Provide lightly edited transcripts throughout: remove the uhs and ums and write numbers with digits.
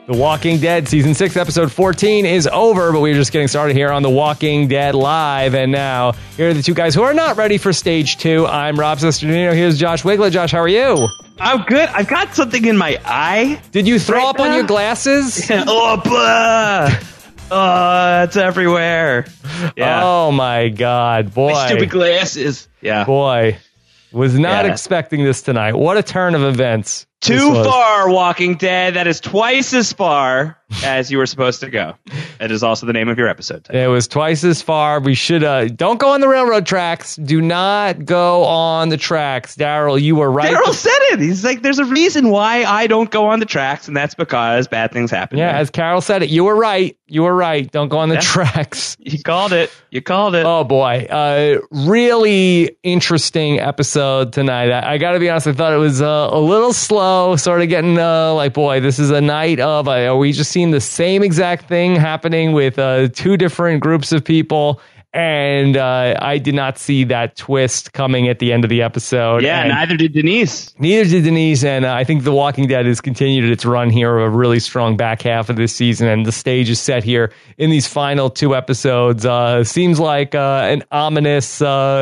The Walking Dead Season 6, Episode 14 is over, but we're just getting started here on The Walking Dead Live. And now, here are the two guys who are not ready for Stage 2. I'm Rob Sesternino. Here's Josh Wigler. Josh, how are you? I'm good. I've got something in my eye. Did you throw up on your glasses? Oh, blah. Oh, it's everywhere. Yeah. Oh, my God. Boy. My stupid glasses. Yeah. Boy. Was not expecting this tonight. What a turn of events. Too far, Walking Dead. That is twice as far as you were supposed to go. That is also the name of your episode today. It was twice as far. We should don't go on the railroad tracks. Do not go on the tracks. Daryl, you were right. Daryl said it. He's like, there's a reason why I don't go on the tracks, and that's because bad things happen. Yeah, as Carol said it, you were right. You were right. Don't go on the tracks. You called it. You called it. Oh, boy. Really interesting episode tonight. I got to be honest, I thought it was a little slow, sort of getting like, boy, this is a night of, are we just seeing the same exact thing happening with two different groups of people? And I did not see that twist coming at the end of the episode. Yeah, and neither did Denise. And I think The Walking Dead has continued its run here of a really strong back half of this season, and the stage is set here in these final two episodes. Seems like an ominous...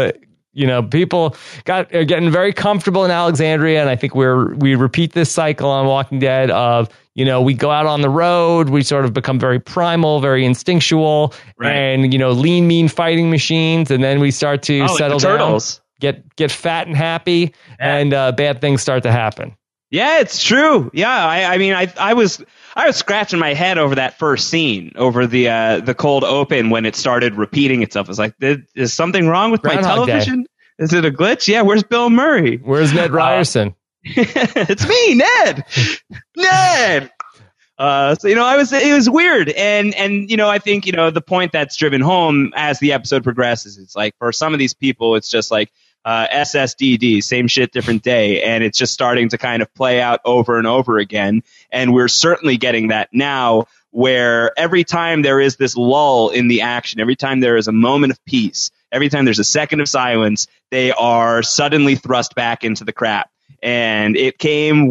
people are getting very comfortable in Alexandria, and I think we repeat this cycle on Walking Dead of, we go out on the road, we sort of become very primal, very instinctual, and, lean, mean fighting machines, and then we start to settle down, get fat and happy, and bad things start to happen. Yeah, it's true. Yeah, I was scratching my head over that first scene, over the cold open when it started repeating itself. It's like, is something wrong with my television? Day. Is it a glitch? Yeah, where's Bill Murray? Where's Ned Ryerson? It's me, Ned. Ned. It was weird, and I think the point that's driven home as the episode progresses, it's like for some of these people, it's just like SSDD, same shit, different day, and it's just starting to kind of play out over and over again, and we're certainly getting that now, where every time there is this lull in the action, every time there is a moment of peace, every time there's a second of silence, they are suddenly thrust back into the crap. And it came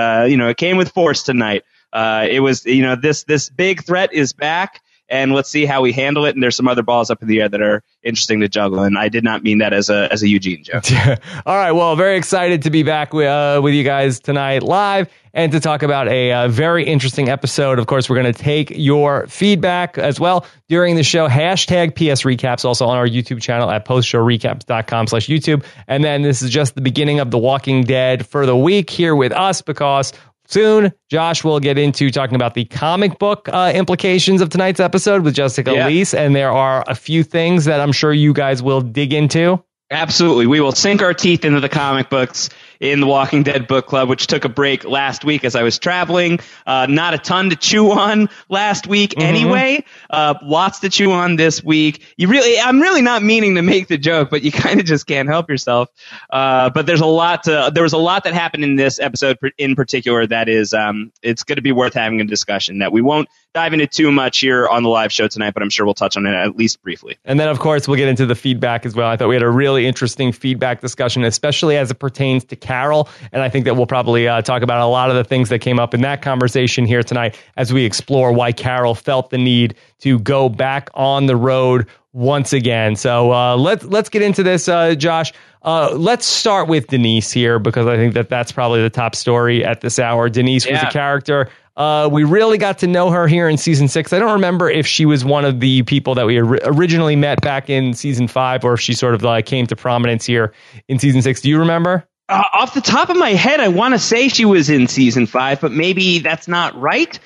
with force tonight. It was, this big threat is back, and let's see how we handle it. And there's some other balls up in the air that are interesting to juggle. And I did not mean that as a Eugene joke. All right. Well, very excited to be back with you guys tonight live and to talk about a very interesting episode. Of course, we're going to take your feedback as well during the show. Hashtag PS Recaps also on our YouTube channel at postshowrecaps.com/YouTube. And then this is just the beginning of The Walking Dead for the week here with us, because soon, Josh will get into talking about the comic book implications of tonight's episode with Jessica Leese, and there are a few things that I'm sure you guys will dig into. Absolutely. We will sink our teeth into the comic books in the Walking Dead Book Club, which took a break last week as I was traveling. Not a ton to chew on last week anyway. Lots to chew on this week. I'm really not meaning to make the joke, but you kind of just can't help yourself. But there was a lot that happened in this episode in particular that is, it's going to be worth having a discussion that we won't dive into too much here on the live show tonight, but I'm sure we'll touch on it at least briefly. And then, of course, we'll get into the feedback as well. I thought we had a really interesting feedback discussion, especially as it pertains to Carol. And I think that we'll probably talk about a lot of the things that came up in that conversation here tonight as we explore why Carol felt the need to go back on the road once again. So let's get into this, Josh. Let's start with Denise here, because I think that's probably the top story at this hour. Denise was a character. We really got to know her here in season 6. I don't remember if she was one of the people that we originally met back in season 5, or if she sort of came to prominence here in season 6. Do you remember? Off the top of my head, I want to say she was in season 5, but maybe that's not right.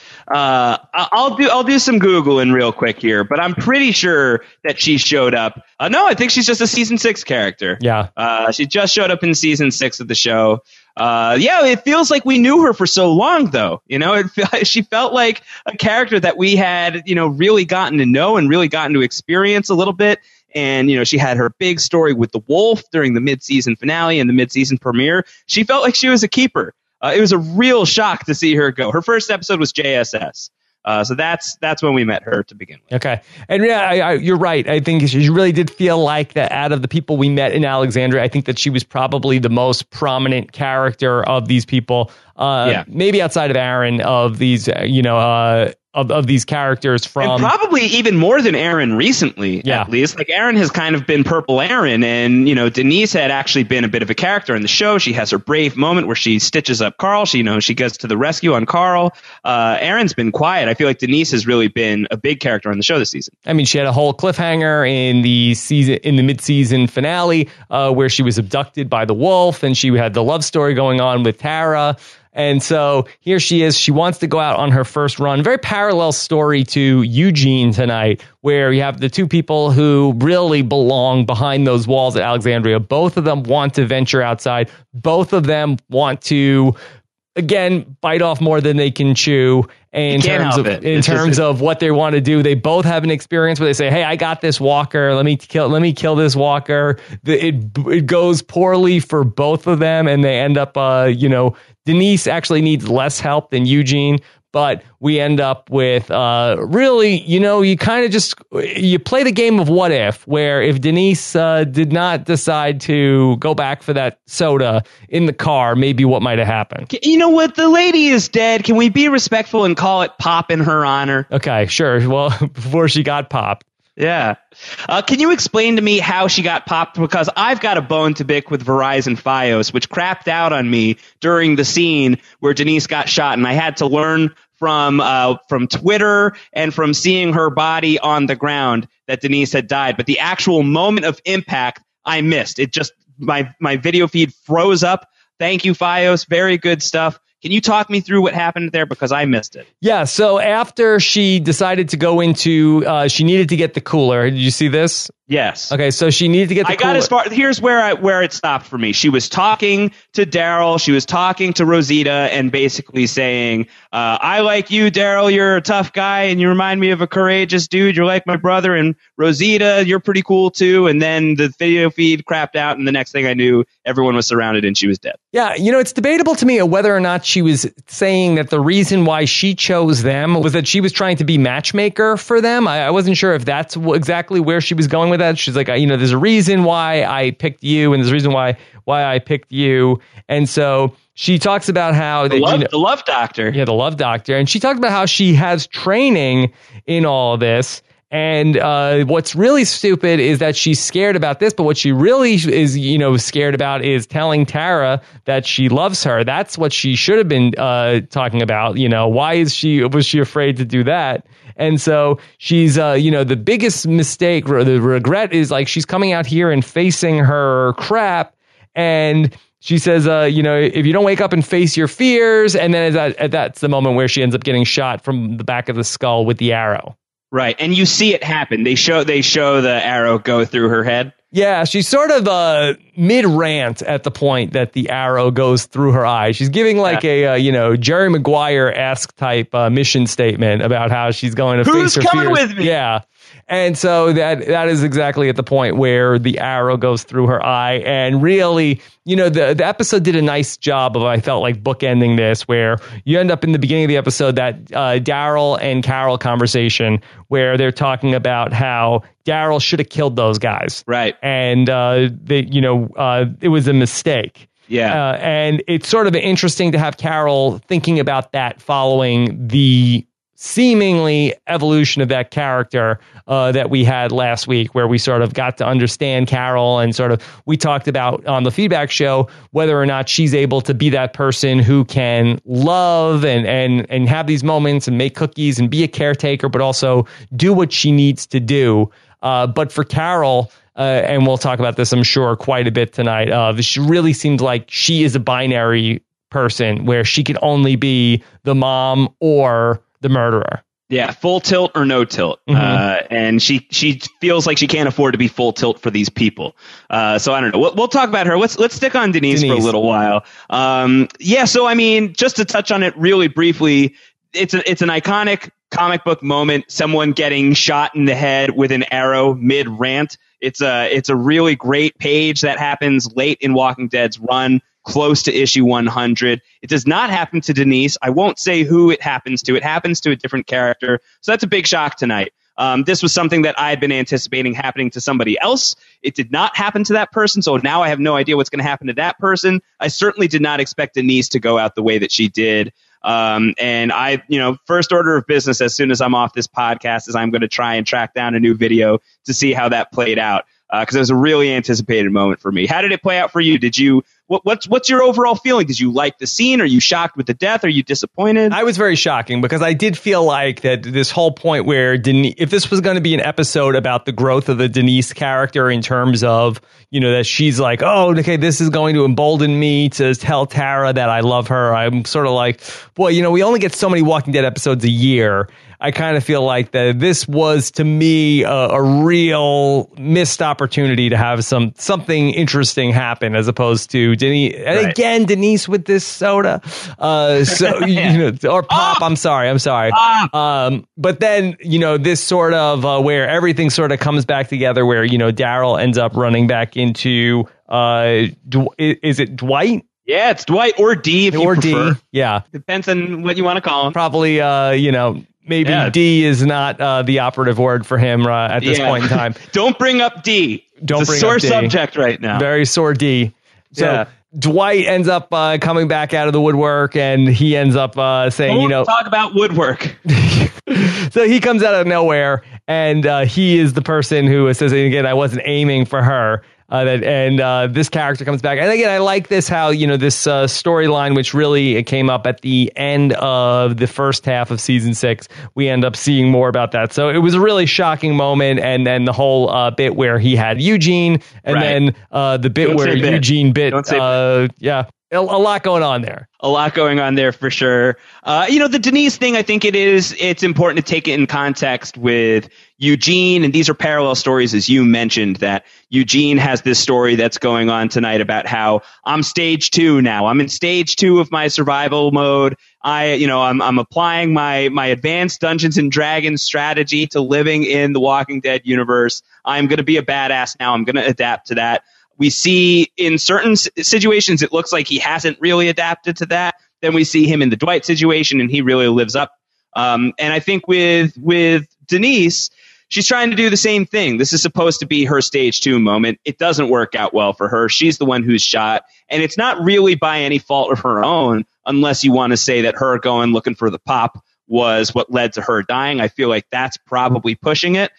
I'll do some Googling real quick here, but I'm pretty sure that she showed up. No, I think she's just a season 6 character. Yeah. She just showed up in season 6 of the show. It feels like we knew her for so long, though. She felt like a character that we had, really gotten to know and really gotten to experience a little bit. And, she had her big story with the wolf during the mid-season finale and the mid-season premiere. She felt like she was a keeper. It was a real shock to see her go. Her first episode was JSS. So that's when we met her to begin with. Okay. And yeah, you're right. I think she really did feel like that out of the people we met in Alexandria, I think that she was probably the most prominent character of these people. Maybe outside of Aaron, of these, of these characters from... And probably even more than Aaron recently, at least. Like, Aaron has kind of been Purple Aaron, and, Denise had actually been a bit of a character in the show. She has her brave moment where she stitches up Carl. She goes to the rescue on Carl. Aaron's been quiet. I feel like Denise has really been a big character on the show this season. I mean, she had a whole cliffhanger in the mid-season finale where she was abducted by the wolf, and she had the love story going on with Tara. And so here she is. She wants to go out on her first run. Very parallel story to Eugene tonight, where you have the two people who really belong behind those walls at Alexandria. Both of them want to venture outside. Both of them want to, again, bite off more than they can chew. In terms of what they want to do, they both have an experience where they say, "Hey, I got this walker. Let me kill this walker." It goes poorly for both of them, and they end up, Denise actually needs less help than Eugene. But we end up with really, you kind of you play the game of what if, where if Denise did not decide to go back for that soda in the car, maybe what might have happened. You know what? The lady is dead. Can we be respectful and call it pop in her honor? Okay, sure. Well, before she got popped. Yeah. Can you explain to me how she got popped? Because I've got a bone to pick with Verizon Fios, which crapped out on me during the scene where Denise got shot, and I had to learn from Twitter and from seeing her body on the ground that Denise had died. But the actual moment of impact, I missed. It just my video feed froze up. Thank you, Fios. Very good stuff. Can you talk me through what happened there? Because I missed it. Yeah, so after she decided to go into, she needed to get the cooler. Did you see this? Yes. Okay, so she needed to get the cooler. I got as far, here's where it stopped for me. She was talking to Daryl, she was talking to Rosita, and basically saying, I like you, Daryl, you're a tough guy, and you remind me of a courageous dude, you're like my brother, and Rosita, you're pretty cool too, and then the video feed crapped out, and the next thing I knew, everyone was surrounded and she was dead. Yeah, it's debatable to me whether or not she was saying that the reason why she chose them was that she was trying to be matchmaker for them. I wasn't sure if that's exactly where she was going with that. She's like, there's a reason why I picked you, and there's a reason why I picked you. And so she talks about how the love doctor. Yeah, the love doctor. And she talks about how she has training in all of this. And what's really stupid is that she's scared about this, but what she really is, scared about is telling Tara that she loves her. That's what she should have been talking about. Why was she afraid to do that? And so she's, the biggest mistake or the regret is like she's coming out here and facing her crap. And she says, if you don't wake up and face your fears, and then that's the moment where she ends up getting shot from the back of the skull with the arrow. Right, and you see it happen. They show the arrow go through her head. Yeah, she's sort of mid-rant at the point that the arrow goes through her eye. She's giving like a Jerry Maguire-esque type mission statement about how she's going to face her fears. Who's coming with me? Yeah. And so that is exactly at the point where the arrow goes through her eye. And really, the episode did a nice job of, I felt like, bookending this, where you end up in the beginning of the episode, that Daryl and Carol conversation where they're talking about how Daryl should have killed those guys. Right. And it was a mistake. Yeah. And it's sort of interesting to have Carol thinking about that following the seemingly evolution of that character that we had last week, where we sort of got to understand Carol, and sort of we talked about on the feedback show whether or not she's able to be that person who can love and have these moments and make cookies and be a caretaker, but also do what she needs to do. But for Carol, and we'll talk about this, I'm sure, quite a bit tonight, she really seems like she is a binary person where she can only be the mom or the murderer. Yeah, full tilt or no tilt. Mm-hmm. And she feels like she can't afford to be full tilt for these people. So I don't know. We'll talk about her. Let's stick on Denise for a little while. So I mean, just to touch on it really briefly, it's an iconic comic book moment. Someone getting shot in the head with an arrow mid rant. It's a really great page that happens late in Walking Dead's run. close to issue 100. It does not happen to Denise. I won't say who it happens to. It happens to a different character. So that's a big shock tonight. This was something that I had been anticipating happening to somebody else. It did not happen to that person, so now I have no idea what's going to happen to that person. I certainly did not expect Denise to go out the way that she did. And I, first order of business as soon as I'm off this podcast is I'm going to try and track down a new video to see how that played out. Because it was a really anticipated moment for me. How did it play out for you? Did you what's your overall feeling? Did you like the scene? Are you shocked with the death? Are you disappointed? I was very shocking because I did feel like that this whole point where Denise, if this was going to be an episode about the growth of the Denise character in terms of, that she's like, oh, okay, this is going to embolden me to tell Tara that I love her. I'm sort of like, boy, we only get so many Walking Dead episodes a year. I kind of feel like that this was, to me, a real missed opportunity to have something interesting happen as opposed to Denise. And right. Again, Denise with this soda. Or pop. I'm sorry. But then, this sort of where everything sort of comes back together where, Daryl ends up running back into, is it Dwight? Yeah, it's Dwight or D if you prefer. D, yeah. Depends on what you want to call him. Probably, maybe D is not the operative word for him at this point in time. Don't bring up D. It's a sore subject right now. Very sore D. So Dwight ends up coming back out of the woodwork, and he ends up saying, talk about woodwork. So he comes out of nowhere, and he is the person who says, again, I wasn't aiming for her. This character comes back. And again, I like this, how, this storyline, which really came up at the end of the first half of season 6, we end up seeing more about that. So it was a really shocking moment. And then the whole bit where he had Eugene, and then the bit where Eugene bit. A lot going on there. A lot going on there for sure. The Denise thing, I think it's important to take it in context with Eugene. And these are parallel stories, as you mentioned, that Eugene has this story that's going on tonight about how I'm stage 2 now. I'm in stage 2 of my survival mode. I'm applying my advanced Dungeons and Dragons strategy to living in the Walking Dead universe. I'm going to be a badass now. I'm going to adapt to that. We see in certain situations, it looks like he hasn't really adapted to that. Then we see him in the Dwight situation, and he really lives up. And I think with Denise, she's trying to do the same thing. This is supposed to be her stage 2 moment. It doesn't work out well for her. She's the one who's shot. And it's not really by any fault of her own, unless you want to say that her going looking for the pop was what led to her dying. I feel like that's probably pushing it.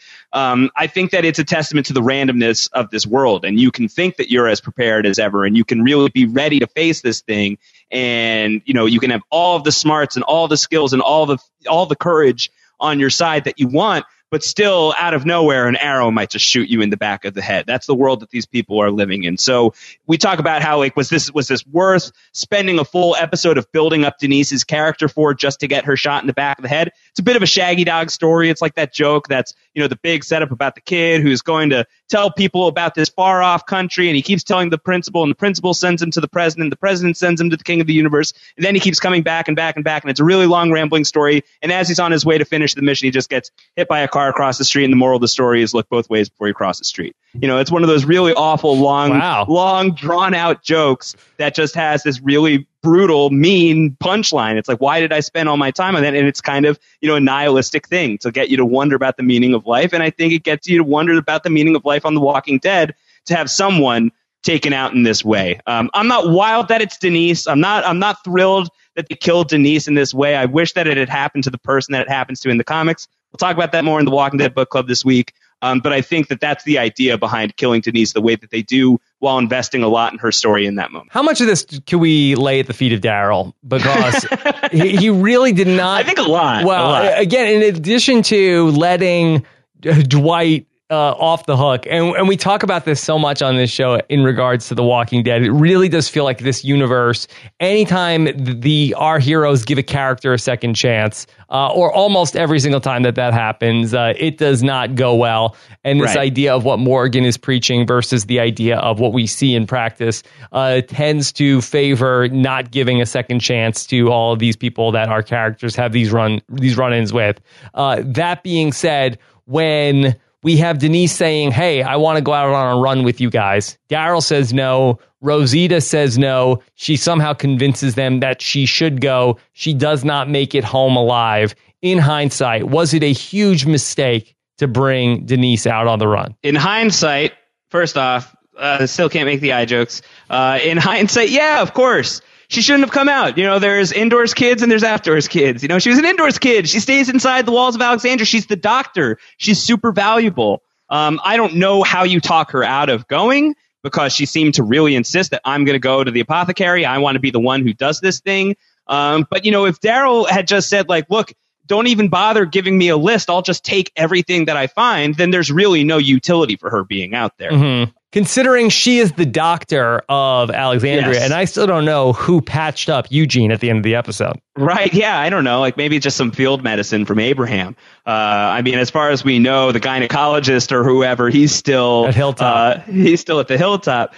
I think that it's a testament to the randomness of this world, and you can think that you're as prepared as ever, and you can really be ready to face this thing, and you can have all of the smarts and all the skills and all the courage on your side that you want, but still out of nowhere an arrow might just shoot you in the back of the head. That's the world that these people are living in. So we talk about how, like, was this worth spending a full episode of building up Denise's character for just to get her shot in the back of the head? It's a bit of a Shaggy Dog story. It's like that joke that's, the big setup about the kid who's going to tell people about this far off country, and he keeps telling the principal, and the principal sends him to the president sends him to the king of the universe, and then he keeps coming back and back and back, and it's a really long rambling story. And as he's on his way to finish the mission, he just gets hit by a car across the street, and the moral of the story is look both ways before you cross the street. It's one of those really awful, long, drawn out jokes that just has this really brutal, mean punchline. It's like, why did I spend all my time on that? And it's kind of, a nihilistic thing to get you to wonder about the meaning of life. And I think it gets you to wonder about the meaning of life on The Walking Dead to have someone taken out in this way. I'm not wild that it's Denise. I'm not thrilled that they killed Denise in this way. I wish that it had happened to the person that it happens to in the comics. We'll talk about that more in the Walking Dead book club this week. But I think that that's the idea behind killing Denise the way that they do, while investing a lot in her story in that moment. How much of this can we lay at the feet of Daryl? Because he really did not. I think a lot. Well, again, in addition to letting Dwight off the hook, and we talk about this so much on this show in regards to The Walking Dead, it really does feel like this universe, anytime our heroes give a character a second chance, or almost every single time that happens, it does not go well. And this idea of what Morgan is preaching versus the idea of what we see in practice tends to favor not giving a second chance to all of these people that our characters have these run-ins with. That being said, when we have Denise saying, hey, I want to go out on a run with you guys, Daryl says no. Rosita says no. She somehow convinces them that she should go. She does not make it home alive. In hindsight, was it a huge mistake to bring Denise out on the run? In hindsight, first off, still can't make the eye jokes. In hindsight, yeah, of course. She shouldn't have come out. You know, there's indoors kids and there's outdoors kids. You know, she was an indoors kid. She stays inside the walls of Alexandria. She's the doctor. She's super valuable. I don't know how you talk her out of going, because she seemed to really insist that I'm going to go to the apothecary. I want to be the one who does this thing. But, you know, if Daryl had just said, like, look, don't even bother giving me a list, I'll just take everything that I find, then there's really no utility for her being out there. Mm-hmm. Considering she is the doctor of Alexandria, Yes. and I still don't know who patched up Eugene at the end of the episode. Right, yeah, I don't know, like maybe just some field medicine from Abraham. I mean, as far as we know, the gynecologist or whoever, he's still At Hilltop. He's still at the Hilltop.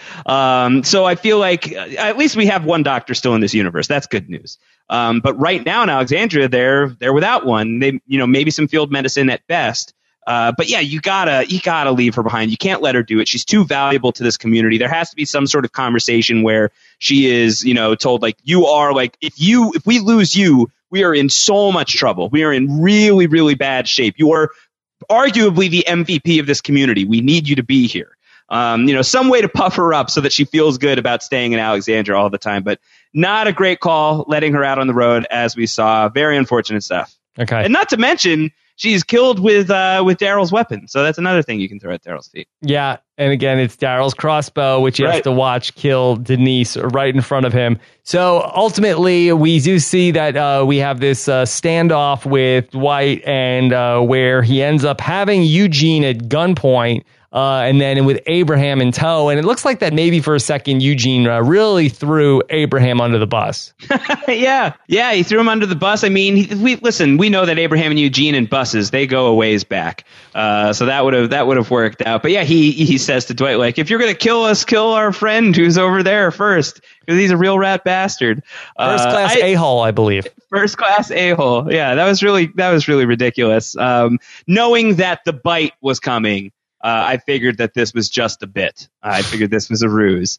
So I feel like at least we have one doctor still in this universe. That's good news. But right now in Alexandria, they're without one. They, you know, maybe some field medicine at best. But yeah, you gotta leave her behind. You can't let her do it. She's too valuable to this community. There has to be some sort of conversation where she is, you know, told, like, you are, like, if we lose you, we are in so much trouble. We are in really, really bad shape. You are arguably the MVP of this community. We need you to be here. You know, some way to puff her up so that she feels good about staying in Alexandria all the time. But not a great call letting her out on the road, as we saw. Very unfortunate stuff. Okay. And not to mention, she's killed with Daryl's weapon. So that's another thing you can throw at Daryl's feet. Yeah, and again, it's Daryl's crossbow, which he has to watch kill Denise right in front of him. So ultimately, we do see that we have this standoff with Dwight, and where he ends up having Eugene at gunpoint, and then with Abraham in tow. And it looks like that maybe for a second, Eugene really threw Abraham under the bus. Yeah, he threw him under the bus. I mean, we know that Abraham and Eugene and buses, they go a ways back. So that would have worked out. But yeah, he says to Dwight, like, if you're gonna kill us, kill our friend who's over there first, because he's a real rat bastard. First class a-hole, I believe. First class a-hole. Yeah, that was really ridiculous. Knowing that the bite was coming, I figured that this was just a bit. I figured this was a ruse.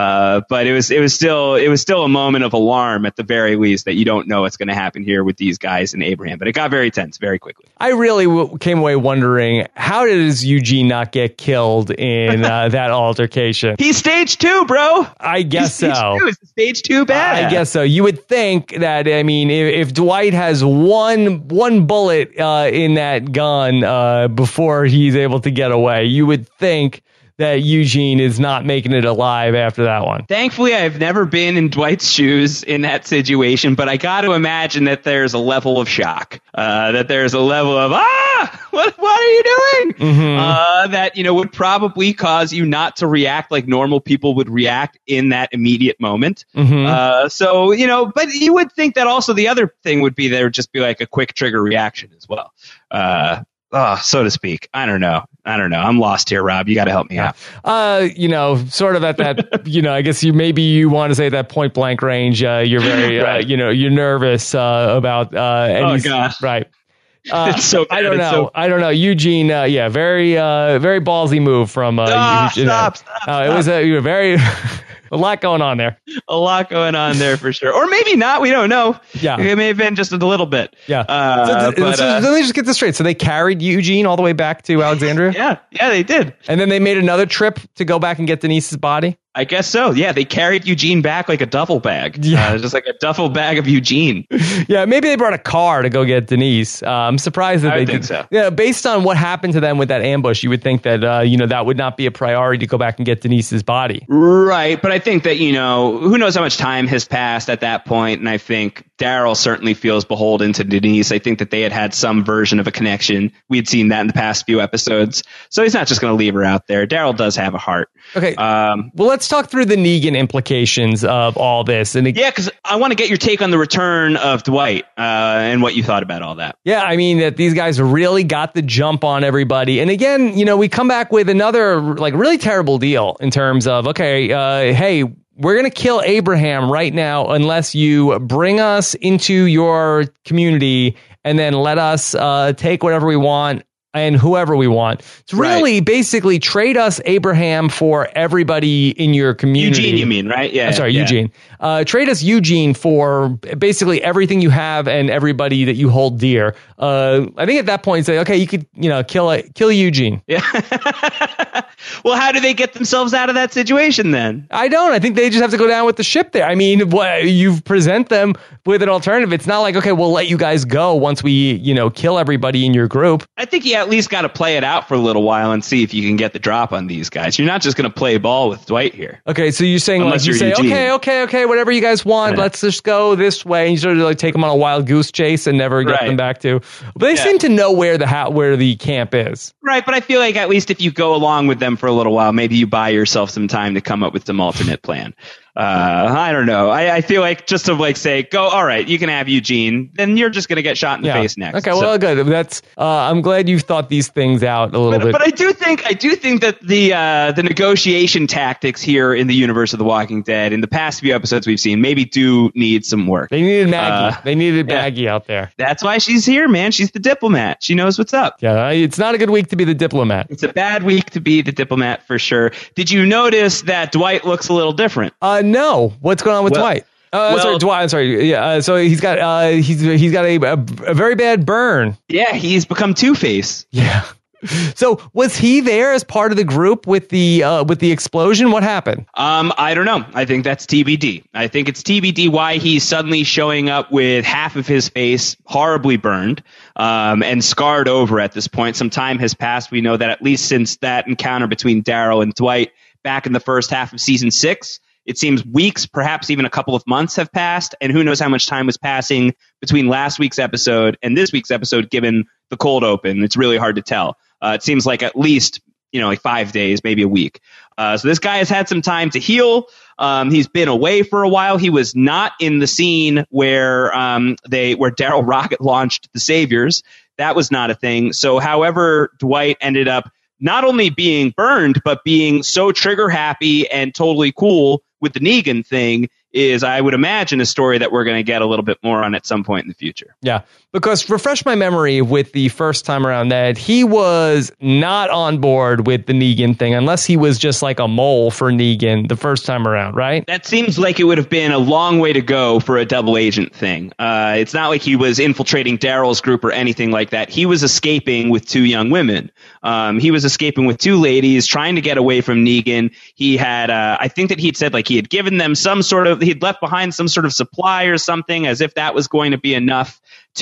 But it was still a moment of alarm at the very least, that you don't know what's going to happen here with these guys and Abraham. But it got very tense very quickly. I really came away wondering, how does Eugene not get killed in that altercation? He's stage 2, bro. I guess He's so. It's stage 2 bad. I guess so. You would think that, I mean, if Dwight has one bullet in that gun before he's able to get away, you would think that Eugene is not making it alive after that one. Thankfully, I've never been in Dwight's shoes in that situation, but I got to imagine that there's a level of shock, that there's a level of, what are you doing? Mm-hmm. That, you know, would probably cause you not to react like normal people would react in that immediate moment. Mm-hmm. So, you know, but you would think that also the other thing would be there would just be like a quick trigger reaction as well. So to speak. I don't know. I'm lost here, Rob. You got to help me out. You know, sort of at that, you know, I guess you want to say that point blank range. You're very, Right. you know, you're nervous about. Oh, God. Right. It's so bad. I don't know. I don't know. Eugene, very, very ballsy move from. Eugene. Stop. It was a very. A lot going on there. A lot going on there for sure. Or maybe not. We don't know. Yeah. It may have been just a little bit. Yeah. Let me just get this straight. So they carried Eugene all the way back to Alexandria? Yeah, they did. And then they made another trip to go back and get Denise's body? I guess so. Yeah, they carried Eugene back like a duffel bag. Yeah. Just like a duffel bag of Eugene. Yeah, maybe they brought a car to go get Denise. I'm surprised that I they think did. so. Yeah, based on what happened to them with that ambush, you would think that you know, that would not be a priority to go back and get Denise's body. Right, but I think that, you know, who knows how much time has passed at that point, and I think Daryl certainly feels beholden to Denise. I think that they had some version of a connection. We had seen that in the past few episodes, so he's not just going to leave her out there. Daryl does have a heart. Okay, well, let's talk through the Negan implications of all this. And yeah, because I want to get your take on the return of Dwight and what you thought about all that. Yeah, I mean, that these guys really got the jump on everybody. And again, you know, we come back with another like really terrible deal in terms of, okay, hey, we're going to kill Abraham right now unless you bring us into your community and then let us take whatever we want and whoever we want. It's really basically trade us Abraham for everybody in your community. Eugene, you mean, right? Yeah. I'm sorry, Eugene. Trade us Eugene for basically everything you have and everybody that you hold dear. I think at that point, say, okay, you could, kill Eugene. Yeah. Well, how do they get themselves out of that situation then? I don't. I think they just have to go down with the ship there. I mean, you present them with an alternative. It's not like, okay, we'll let you guys go once we, kill everybody in your group. I think you at least got to play it out for a little while and see if you can get the drop on these guys. You're not just going to play ball with Dwight here. Okay, so you're saying Unless you say, Eugene. okay, whatever you guys want, let's just go this way. And you sort of like take them on a wild goose chase and never get them back to. But they seem to know where the camp is. Right, but I feel like at least if you go along with them for a little while, maybe you buy yourself some time to come up with some alternate plan. I don't know. I feel like just to say, go, all right, you can have Eugene, then you're just going to get shot in the face next. Okay, well, good. That's I'm glad you've thought these things out a little bit. But I do think that the negotiation tactics here in the universe of The Walking Dead in the past few episodes we've seen maybe do need some work. They needed Maggie. They needed Maggie out there. That's why she's here, man. She's the diplomat. She knows what's up. Yeah, it's not a good week to be the diplomat. It's a bad week to be the diplomat for sure. Did you notice that Dwight looks a little different? No. What's going on with Dwight? Sorry, Dwight. I'm sorry. Yeah. So he's got a very bad burn. Yeah, he's become Two-Face. Yeah. So was he there as part of the group with the explosion? What happened? I don't know. I think that's TBD. I think it's TBD why he's suddenly showing up with half of his face horribly burned and scarred over at this point. Some time has passed. We know that at least since that encounter between Daryl and Dwight back in the first half of season 6. It seems weeks, perhaps even a couple of months have passed, and who knows how much time was passing between last week's episode and this week's episode, given the cold open. It's really hard to tell. It seems like at least, like 5 days, maybe a week. So this guy has had some time to heal. He's been away for a while. He was not in the scene where Daryl rocket launched the Saviors. That was not a thing. So however Dwight ended up not only being burned, but being so trigger happy and totally cool with the Negan thing is, I would imagine, a story that we're going to get a little bit more on at some point in the future. Yeah, because refresh my memory with the first time around that he was not on board with the Negan thing unless he was just like a mole for Negan the first time around, right? That seems like it would have been a long way to go for a double agent thing. It's not like he was infiltrating Daryl's group or anything like that. He was escaping with 2 young women. He was escaping with 2 ladies, trying to get away from Negan. He had, I think that he'd said like he had given them he'd left behind some sort of supply or something, as if that was going to be enough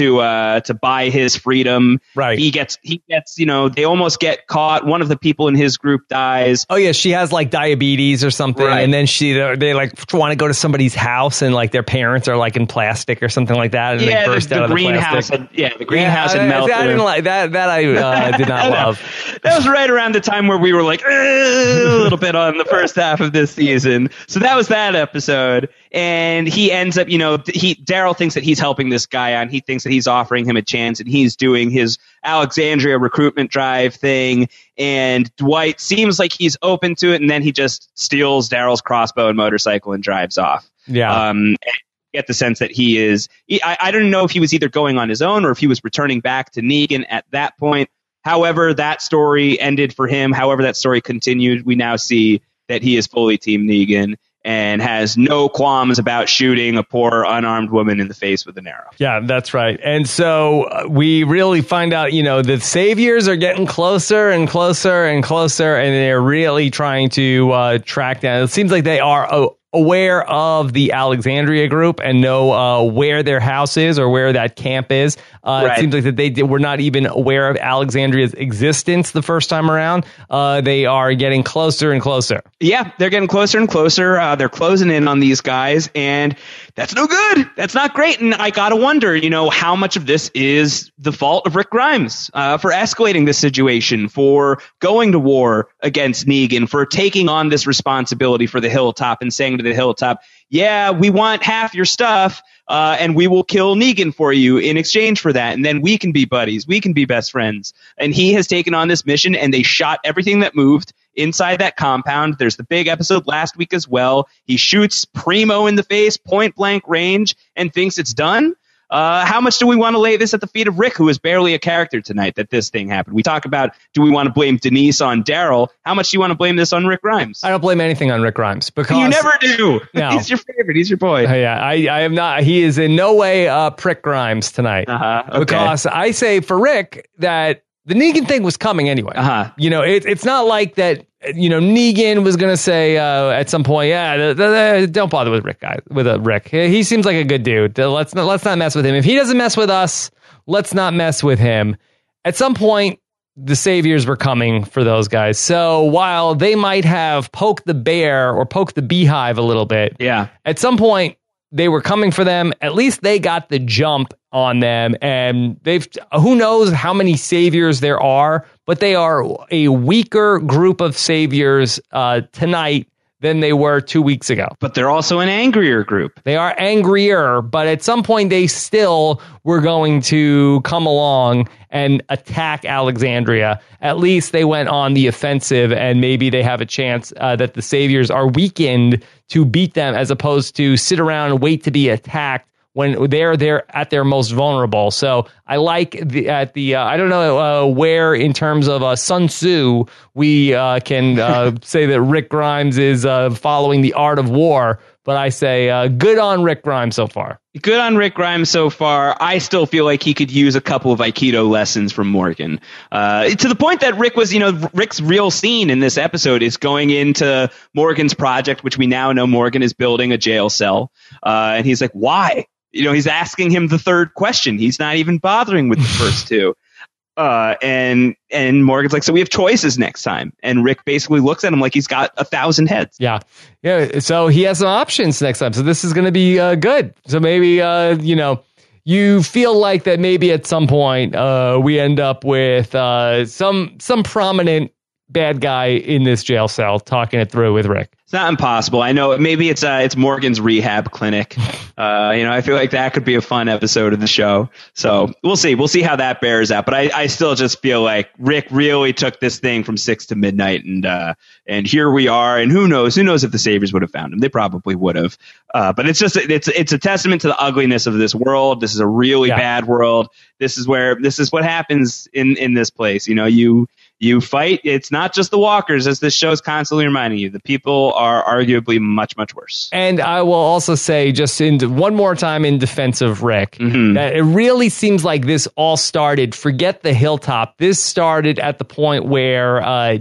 to buy his freedom. Right. He gets, they almost get caught. One of the people in his group dies. Oh yeah, she has like diabetes or something, right. And then they like want to go to somebody's house, and like their parents are like in plastic or something like that, and they burst out of the greenhouse. The greenhouse had melted. I didn't like that. That I did not love. That was right around the time where we were like a little bit on the first half of this season. So that was that episode. And he ends up, Daryl thinks that he's helping this guy out. He thinks that he's offering him a chance, and he's doing his Alexandria recruitment drive thing. And Dwight seems like he's open to it, and then he just steals Daryl's crossbow and motorcycle and drives off. Yeah. And get the sense that he is. I don't know if he was either going on his own or if he was returning back to Negan at that point. However, that story ended for him. However, that story continued. We now see that he is fully Team Negan and has no qualms about shooting a poor unarmed woman in the face with an arrow. Yeah, that's right. And so we really find out, the Saviors are getting closer and closer and closer, and they're really trying to track down. It seems like they are aware of the Alexandria group and know where their house is or where that camp is. Right. It seems like that they were not even aware of Alexandria's existence the first time around. They are getting closer and closer. Yeah, they're getting closer and closer. They're closing in on these guys, and that's no good. That's not great. And I got to wonder, how much of this is the fault of Rick Grimes for escalating this situation, for going to war against Negan, for taking on this responsibility for the Hilltop and saying to the Hilltop, yeah, we want half your stuff, and we will kill Negan for you in exchange for that. And then we can be buddies. We can be best friends. And he has taken on this mission, and they shot everything that moved inside that compound. There's the big episode last week as well. He shoots Primo in the face, point blank range, and thinks it's done. How much do we want to lay this at the feet of Rick, who is barely a character tonight, that this thing happened? We talk about, do we want to blame Denise on Daryl? How much do you want to blame this on Rick Grimes? I don't blame anything on Rick Grimes because you never do. No. He's your favorite. He's your boy. Yeah, I am not. He is in no way Prick Grimes tonight. Okay. Because I say for Rick that the Negan thing was coming anyway. You know, it's not like that. You know, Negan was going to say at some point, don't bother with Rick, guys. With Rick, he seems like a good dude. Let's not mess with him. If he doesn't mess with us, let's not mess with him. At some point, the saviors were coming for those guys. So while they might have poked the bear or poked the beehive a little bit, at some point they were coming for them. At least they got the jump on them, and who knows how many saviors there are, but they are a weaker group of saviors tonight than they were 2 weeks ago. But they're also an angrier group. They are angrier, but at some point they still were going to come along and attack Alexandria. At least they went on the offensive, and maybe they have a chance that the saviors are weakened to beat them, as opposed to sit around and wait to be attacked when they're at their most vulnerable. So I like I don't know where in terms of Sun Tzu we can say that Rick Grimes is following the art of war, but I say good on Rick Grimes so far. Good on Rick Grimes so far. I still feel like he could use a couple of Aikido lessons from Morgan. To the point that Rick's real scene in this episode is going into Morgan's project, which we now know Morgan is building a jail cell. And he's like, why? You know, he's asking him the third question. He's not even bothering with the first two. And Morgan's like, so we have choices next time. And Rick basically looks at him like he's got 1,000 heads. Yeah. So he has some options next time. So this is going to be good. So maybe, you feel like that maybe at some point we end up with some prominent bad guy in this jail cell talking it through with Rick. It's not impossible. I know maybe it's Morgan's rehab clinic. I feel like that could be a fun episode of the show. So we'll see. We'll see how that bears out. But I still just feel like Rick really took this thing from 6 to midnight, and here we are. And who knows if the Saviors would have found him? They probably would have. But it's a testament to the ugliness of this world. This is a really bad world. This is what happens in this place. You fight. It's not just the walkers, as this show is constantly reminding you. The people are arguably much, much worse. And I will also say, just one more time in defense of Rick, that it really seems like this all started, forget the hilltop, this started at the point where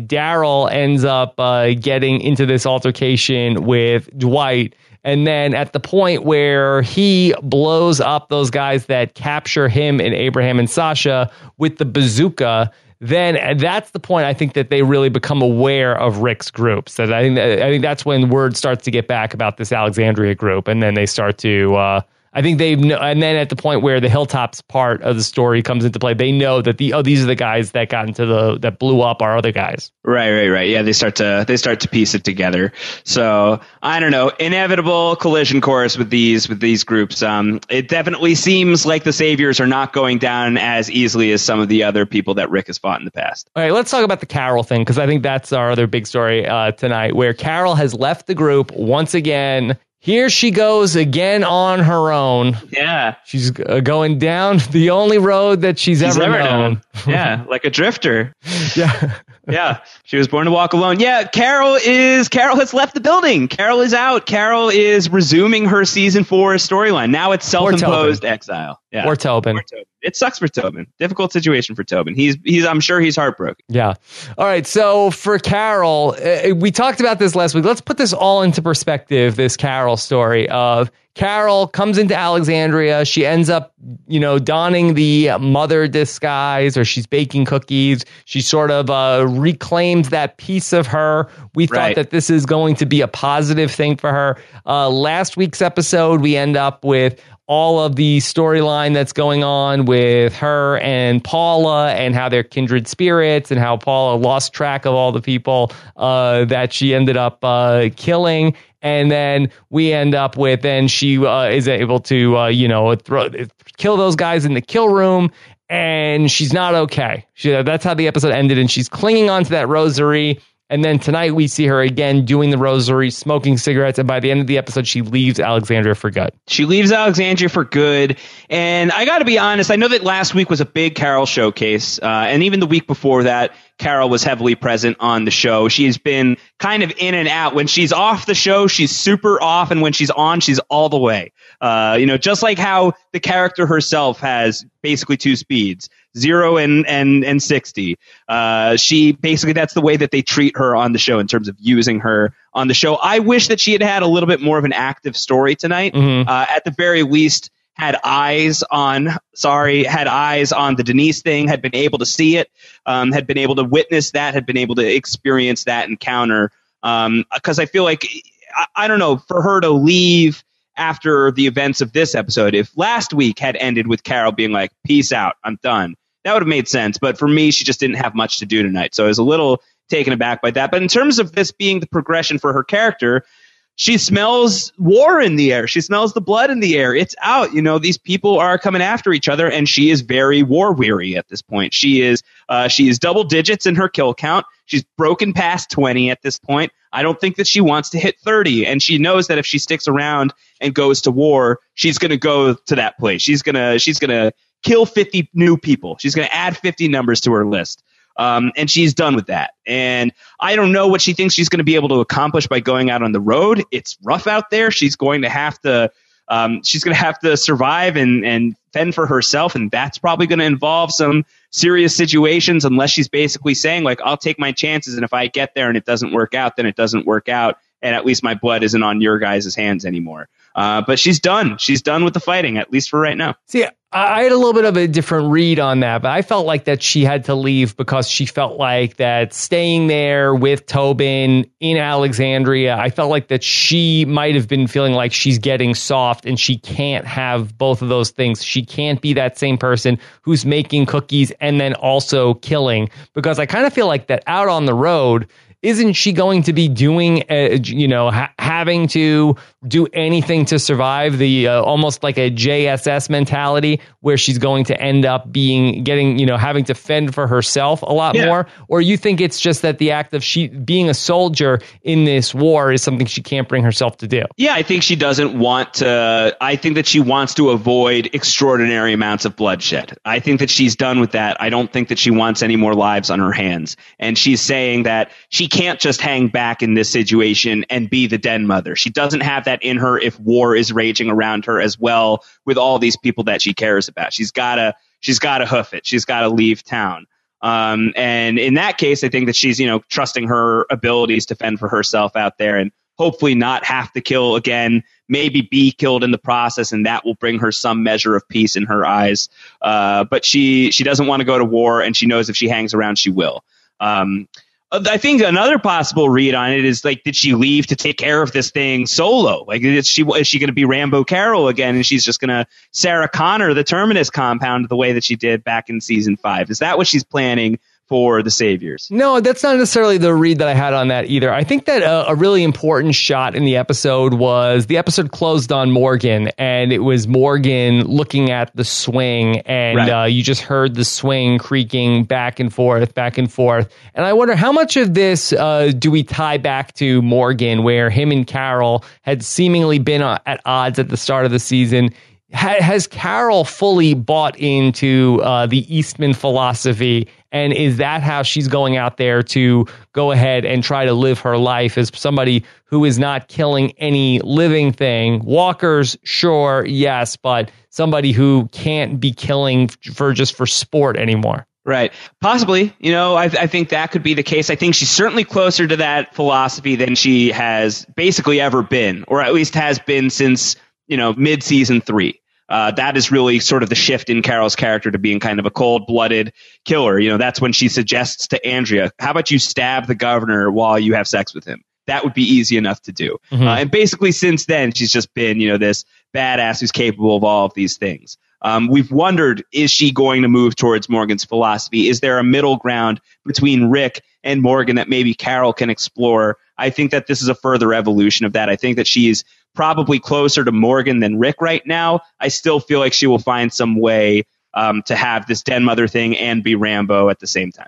Daryl ends up getting into this altercation with Dwight. And then at the point where he blows up those guys that capture him and Abraham and Sasha with the bazooka, then that's the point I think that they really become aware of Rick's group. So I think that's when word starts to get back about this Alexandria group, and then they start to. I think and then at the point where the Hilltops part of the story comes into play, they know that these are the guys that got into that blew up our other guys. Right. Yeah, they start to piece it together. So I don't know, inevitable collision course with these groups. It definitely seems like the Saviors are not going down as easily as some of the other people that Rick has fought in the past. All right, let's talk about the Carol thing, because I think that's our other big story tonight, where Carol has left the group once again. Here she goes again on her own. Yeah. She's going down the only road that she's ever known. Yeah, like a drifter. Yeah. Yeah, she was born to walk alone. Yeah, Carol has left the building. Carol is out. Carol is resuming her season 4 storyline. Now it's self-imposed exile. Yeah. Or Tobin. It sucks for Tobin. Difficult situation for Tobin. I'm sure he's heartbroken. Yeah. All right. So for Carol, we talked about this last week. Let's put this all into perspective. This Carol story of Carol comes into Alexandria. She ends up, donning the mother disguise, or she's baking cookies. She sort of reclaims that piece of her. We thought that this is going to be a positive thing for her. Last week's episode, we end up with all of the storyline that's going on with her and Paula, and how they're kindred spirits, and how Paula lost track of all the people that she ended up killing. And then we end up with, then she is able to, kill those guys in the kill room, and she's not okay. That's how the episode ended, and she's clinging onto that rosary. And then tonight we see her again doing the rosary, smoking cigarettes, and by the end of the episode, she leaves Alexandria for good. She leaves Alexandria for good. And I got to be honest, I know that last week was a big Carol showcase. And even the week before that, Carol was heavily present on the show. She's been kind of in and out. When she's off the show, she's super off. And when she's on, she's all the way. Just like how the character herself has basically two speeds, 0 and 60. She basically, that's the way that they treat her on the show in terms of using her on the show. I wish that she had a little bit more of an active story tonight. At the very least, had eyes on the Denise thing, had been able to see it, had been able to witness that, had been able to experience that encounter. Because I feel like, I don't know, for her to leave after the events of this episode, if last week had ended with Carol being like, peace out, I'm done, that would have made sense. But for me, she just didn't have much to do tonight. So I was a little taken aback by that. But in terms of this being the progression for her character, she smells war in the air. She smells the blood in the air. It's out. These people are coming after each other, and she is very war weary at this point. She is double digits in her kill count. She's broken past 20 at this point. I don't think that she wants to hit 30, and she knows that if she sticks around and goes to war, she's going to go to that place. She's going to kill 50 new people. She's going to add 50 numbers to her list. And she's done with that. And I don't know what she thinks she's going to be able to accomplish by going out on the road. It's rough out there. She's going to have to survive and fend for herself. And that's probably going to involve some serious situations, unless she's basically saying, like, I'll take my chances. And if I get there and it doesn't work out, then it doesn't work out. And at least my blood isn't on your guys' hands anymore. But she's done. She's done with the fighting, at least for right now. See, I had a little bit of a different read on that, but I felt like that she had to leave because she felt like that staying there with Tobin in Alexandria, I felt like that she might have been feeling like she's getting soft, and she can't have both of those things. She can't be that same person who's making cookies and then also killing, because I kind of feel like that out on the road, isn't she going to be doing, having to do anything to survive, the almost like a JSS mentality, where she's going to end up having to fend for herself a lot more? Or you think it's just that the act of she being a soldier in this war is something she can't bring herself to do? Yeah, I think she doesn't want to. I think that she wants to avoid extraordinary amounts of bloodshed. I think that she's done with that. I don't think that she wants any more lives on her hands. And she's saying that she can't just hang back in this situation and be the den mother. She doesn't have that in her if war is raging around her as well, with all these people that she cares about. She's gotta hoof it. She's gotta leave town. And in that case, I think that she's, trusting her abilities to fend for herself out there, and hopefully not have to kill again, maybe be killed in the process, and that will bring her some measure of peace in her eyes. But she doesn't want to go to war, and she knows if she hangs around, she will. I think another possible read on it is, like, did she leave to take care of this thing solo? Like, is she going to be Rambo Carol again, and she's just going to Sarah Connor the Terminus compound the way that she did back in season 5? Is that what she's planning for the Saviors? No, that's not necessarily the read that I had on that either. I think that a really important shot in the episode was the episode closed on Morgan, and it was Morgan looking at the swing, and right. You just heard the swing creaking back and forth. And I wonder how much of this do we tie back to Morgan, where him and Carol had seemingly been at odds at the start of the season. Has Carol fully bought into the Eastman philosophy, and is that how she's going out there to go ahead and try to live her life as somebody who is not killing any living thing? Walkers, sure, yes, but somebody who can't be killing for sport anymore. Right. Possibly. I think that could be the case. I think she's certainly closer to that philosophy than she has basically ever been, or at least has been since, mid-season 3. That is really sort of the shift in Carol's character to being kind of a cold-blooded killer. That's when she suggests to Andrea, how about you stab the governor while you have sex with him? That would be easy enough to do. Mm-hmm. And basically since then, she's just been, this badass who's capable of all of these things. We've wondered, is she going to move towards Morgan's philosophy? Is there a middle ground between Rick and Morgan that maybe Carol can explore? I think that this is a further evolution of that. I think that she's probably closer to Morgan than Rick right now. I still feel like she will find some way to have this den mother thing and be Rambo at the same time.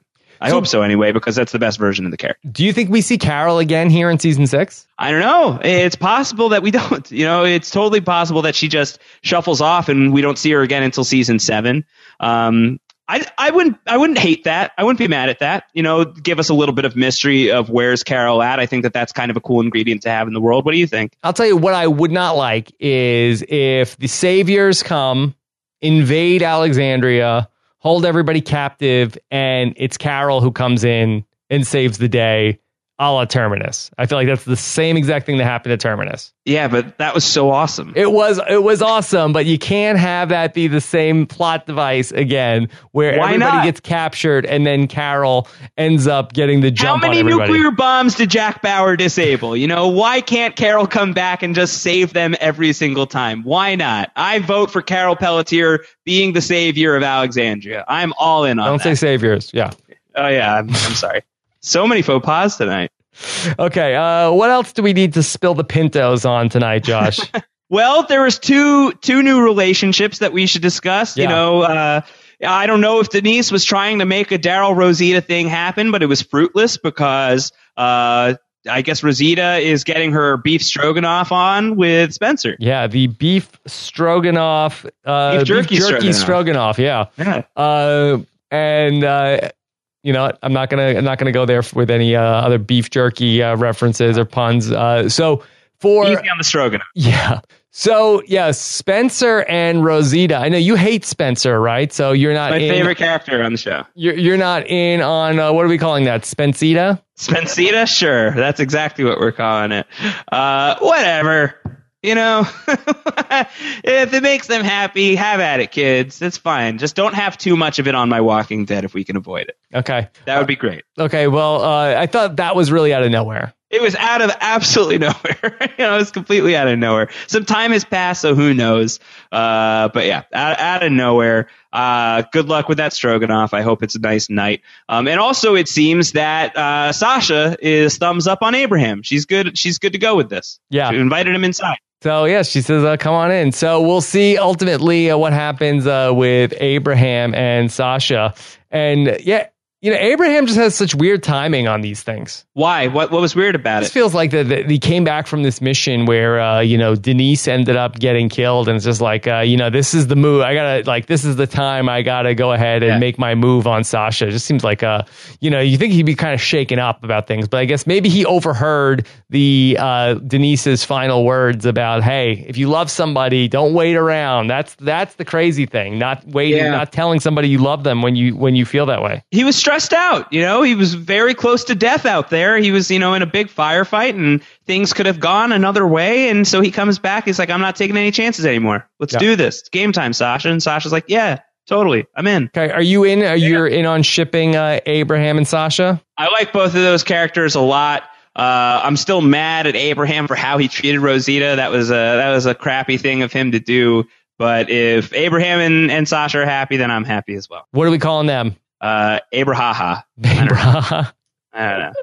I hope so anyway, because that's the best version of the character. Do you think we see Carol again here in season 6? I don't know. It's possible that we don't. It's totally possible that she just shuffles off and we don't see her again until season 7. I wouldn't hate that. I wouldn't be mad at that. Give us a little bit of mystery of where's Carol at. I think that that's kind of a cool ingredient to have in the world. What do you think? I'll tell you what I would not like is if the Saviors come, invade Alexandria, hold everybody captive, and it's Carol who comes in and saves the day, a la Terminus. I feel like that's the same exact thing that happened to Terminus. Yeah, but that was so awesome. It was awesome, but you can't have that be the same plot device again, where everybody gets captured and then Carol ends up getting the jump on everybody. How many nuclear bombs did Jack Bauer disable? Why can't Carol come back and just save them every single time? Why not? I vote for Carol Pelletier being the savior of Alexandria. I'm all in on that. Don't say saviors. Yeah. Oh, yeah. I'm sorry. So many faux pas tonight. Okay, what else do we need to spill the Pintos on tonight, Josh? Well, there was two new relationships that we should discuss. Yeah. I don't know if Denise was trying to make a Daryl Rosita thing happen, but it was fruitless because I guess Rosita is getting her beef stroganoff on with Spencer. Yeah, the beef stroganoff, beef jerky stroganoff. Yeah. I'm not gonna go there with any other beef jerky references or puns. So for easy on the stroganoff. Yeah. So yeah, Spencer and Rosita. I know you hate Spencer, right? So you're not my favorite character on the show. You're not in on what are we calling that? Spencita? Spencita? Sure, that's exactly what we're calling it. Whatever. If it makes them happy, have at it, kids. It's fine. Just don't have too much of it on My Walking Dead if we can avoid it. Okay. That would be great. Okay, well, I thought that was really out of nowhere. It was out of absolutely nowhere. It was completely out of nowhere. Some time has passed, so who knows? But yeah, out of nowhere. Good luck with that stroganoff. I hope it's a nice night. And also, it seems that Sasha is thumbs up on Abraham. She's good. She's good to go with this. Yeah. She invited him inside. So, yeah, she says, come on in. So we'll see ultimately what happens with Abraham and Sasha. And, yeah, Abraham just has such weird timing on these things. Why? What was weird about it? It feels like that he came back from this mission where, Denise ended up getting killed. And it's just like, this is the move. This is the time I got to go ahead and make my move on Sasha. It just seems like, you think he'd be kind of shaken up about things. But I guess maybe he overheard the Denise's final words about, hey, if you love somebody, don't wait around. That's the crazy thing. Not waiting, not telling somebody you love them when you feel that way. He was stressed out. He was very close to death out there. He was, in a big firefight and things could have gone another way. And so he comes back. He's like, I'm not taking any chances anymore. Let's do this. It's game time, Sasha. And Sasha's like, yeah, totally. I'm in. Okay. Are you in? You're in on shipping Abraham and Sasha? I like both of those characters a lot. I'm still mad at Abraham for how he treated Rosita. That was a crappy thing of him to do. But if Abraham and Sasha are happy, then I'm happy as well. What are we calling them? Abrahaha. I don't know.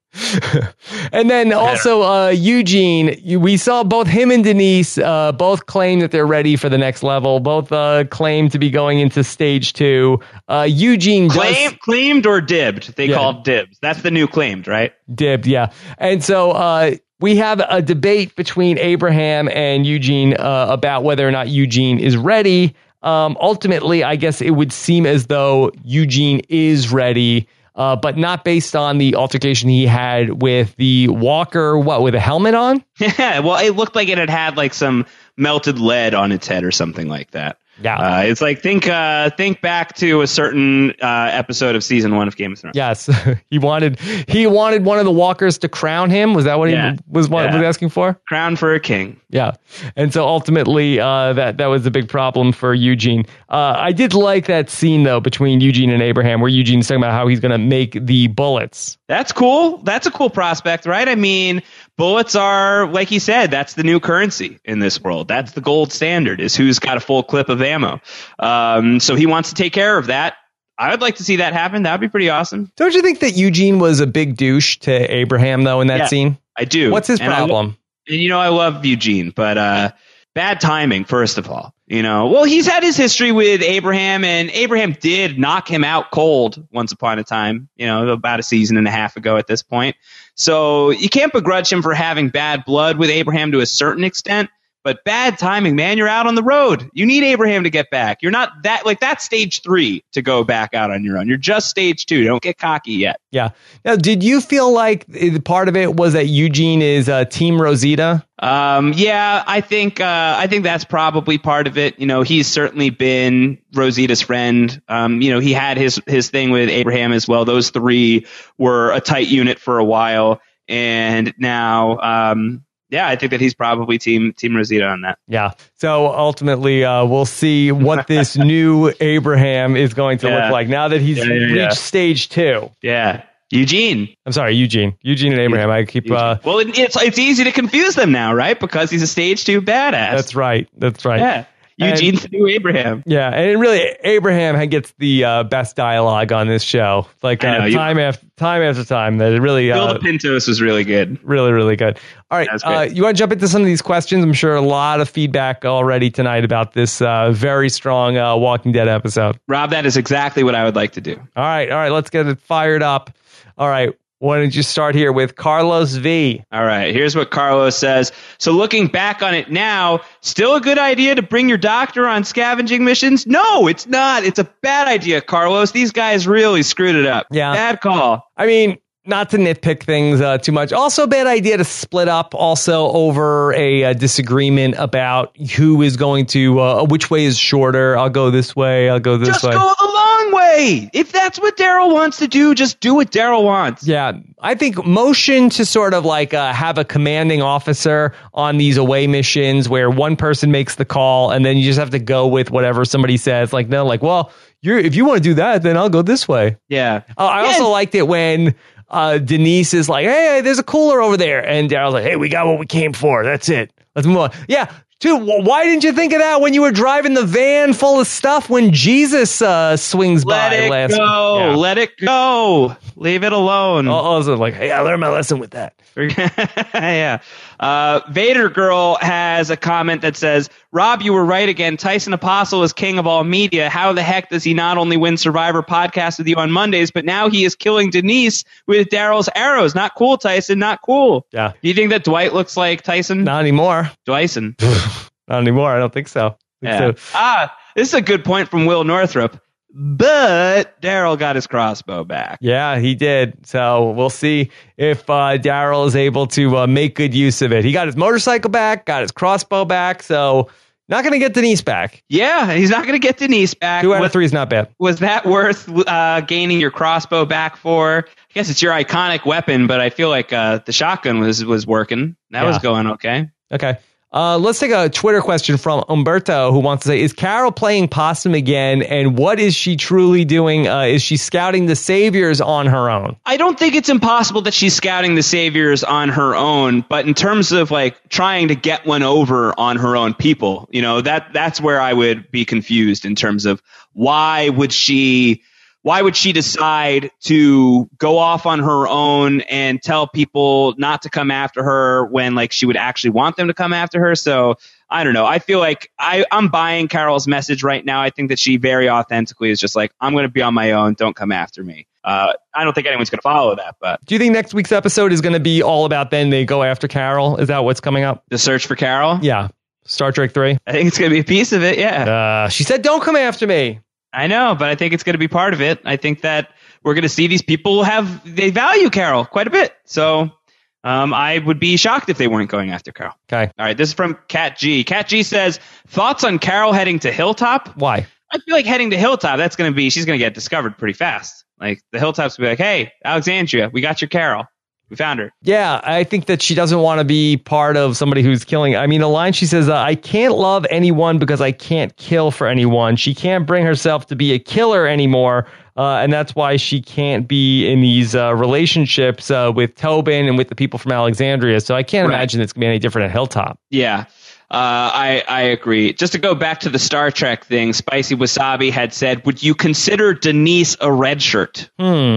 And then also Eugene, we saw both him and Denise both claim that they're ready for the next level. Both claim to be going into stage 2. Eugene claimed or dibbed. They called dibs. That's the new claimed, right? Dibbed, yeah. And so we have a debate between Abraham and Eugene about whether or not Eugene is ready. Ultimately, I guess it would seem as though Eugene is ready, but not based on the altercation he had with the walker, with a helmet on? Yeah, well, it looked like it had like some melted lead on its head or something like that. Yeah, it's like think back to a certain episode of season 1 of Game of Thrones. Yes, he wanted one of the walkers to crown him. Was that what he was asking for? Crown for a king. Yeah, and so ultimately that was a big problem for Eugene. I did like that scene though between Eugene and Abraham, where Eugene's talking about how he's going to make the bullets. That's cool. That's a cool prospect, right? I mean, bullets are, like he said, that's the new currency in this world. That's the gold standard, is who's got a full clip of ammo. So he wants to take care of that. I would like to see that happen. That would be pretty awesome. Don't you think that Eugene was a big douche to Abraham, though, in that scene? I do. What's his problem? I love Eugene, but bad timing, first of all. Well, he's had his history with Abraham, and Abraham did knock him out cold once upon a time, about a season and a half ago at this point. So you can't begrudge him for having bad blood with Abraham to a certain extent. But bad timing, man. You're out on the road. You need Abraham to get back. You're not that's stage 3 to go back out on your own. You're just stage 2. Don't get cocky yet. Yeah. Now, did you feel like part of it was that Eugene is Team Rosita? Yeah, I think that's probably part of it. He's certainly been Rosita's friend. He had his thing with Abraham as well. Those 3 were a tight unit for a while, and now. Yeah, I think that he's probably team Rosita on that. Yeah. So ultimately, we'll see what this new Abraham is going to look like now that he's reached stage 2. Yeah. Eugene. I'm sorry, Eugene and Abraham. I keep. Well, it's easy to confuse them now, right? Because he's a stage 2 badass. That's right. Yeah. Eugene's the new Abraham. Yeah, and really, Abraham gets the best dialogue on this show. Like time after time, that it really. Bill the Pintos was really good. Really, really good. All right, you want to jump into some of these questions? I'm sure a lot of feedback already tonight about this very strong Walking Dead episode. Rob, that is exactly what I would like to do. All right, let's get it fired up. All right. Why don't you start here with Carlos V? All right, here's what Carlos says. So looking back on it now, still a good idea to bring your doctor on scavenging missions? No, it's not. It's a bad idea, Carlos. These guys really screwed it up. Yeah. Bad call. I mean, not to nitpick things too much. Also, bad idea to split up also over a disagreement about who is going to, which way is shorter. I'll go this way. I'll go this way. Just go the long way. If that's what Daryl wants to do, just do what Daryl wants. Yeah. I think motion to sort of like have a commanding officer on these away missions where one person makes the call and then you just have to go with whatever somebody says. Like, no, like, well, if you want to do that, then I'll go this way. Yeah. I also liked it when Denise is like, hey, there's a cooler over there. And Daryl's like, hey, we got what we came for. That's it. Let's move on. Yeah. Dude, why didn't you think of that when you were driving the van full of stuff when Jesus swings by last week? Yeah. Let it go. Leave it alone. Also, like, hey, I learned my lesson with that. Yeah. Vader Girl has a comment that says, Rob, you were right again. Tyson Apostle is king of all media. How the heck does he not only win Survivor podcast with you on Mondays, but now he is killing Denise with Daryl's arrows? Not cool, Tyson. Not cool. Yeah. Do you think that Dwight looks like Tyson? Not anymore. Dyson. Not anymore. I don't think so. Yeah. This is a good point from Will Northrup. But Daryl got his crossbow back. Yeah, he did. So we'll see if Daryl is able to make good use of it. He got his motorcycle back, got his crossbow back. So not going to get Denise back. Yeah, he's not going to get Denise back. 2 out of 3 is not bad. Was that worth gaining your crossbow back for? I guess it's your iconic weapon, but I feel like the shotgun was working. That was going okay. Okay. Let's take a Twitter question from Umberto, who wants to say, is Carol playing possum again? And what is she truly doing? Is she scouting the saviors on her own? I don't think it's impossible that she's scouting the saviors on her own. But in terms of like trying to get one over on her own people, that's where I would be confused in terms of why would she decide to go off on her own and tell people not to come after her when like she would actually want them to come after her? So I don't know. I feel like I'm buying Carol's message right now. I think that she very authentically is just like, I'm going to be on my own. Don't come after me. I don't think anyone's going to follow that. But do you think next week's episode is going to be all about then they go after Carol? Is that what's coming up? The search for Carol? Yeah. Star Trek 3? I think it's going to be a piece of it. Yeah. She said, don't come after me. I know, but I think it's going to be part of it. I think that we're going to see these people they value Carol quite a bit. So I would be shocked if they weren't going after Carol. Okay. All right. This is from Kat G. Kat G says, thoughts on Carol heading to Hilltop? Why? I feel like heading to Hilltop, she's going to get discovered pretty fast. Like the Hilltops will be like, hey, Alexandria, we got your Carol. We found her. Yeah, I think that she doesn't want to be part of somebody who's killing. I mean, a line she says, I can't love anyone because I can't kill for anyone. She can't bring herself to be a killer anymore. And that's why she can't be in these relationships with Tobin and with the people from Alexandria. So I can't imagine it's going to be any different at Hilltop. Yeah. I agree. Just to go back to the Star Trek thing, Spicy Wasabi had said, would you consider Denise a red shirt?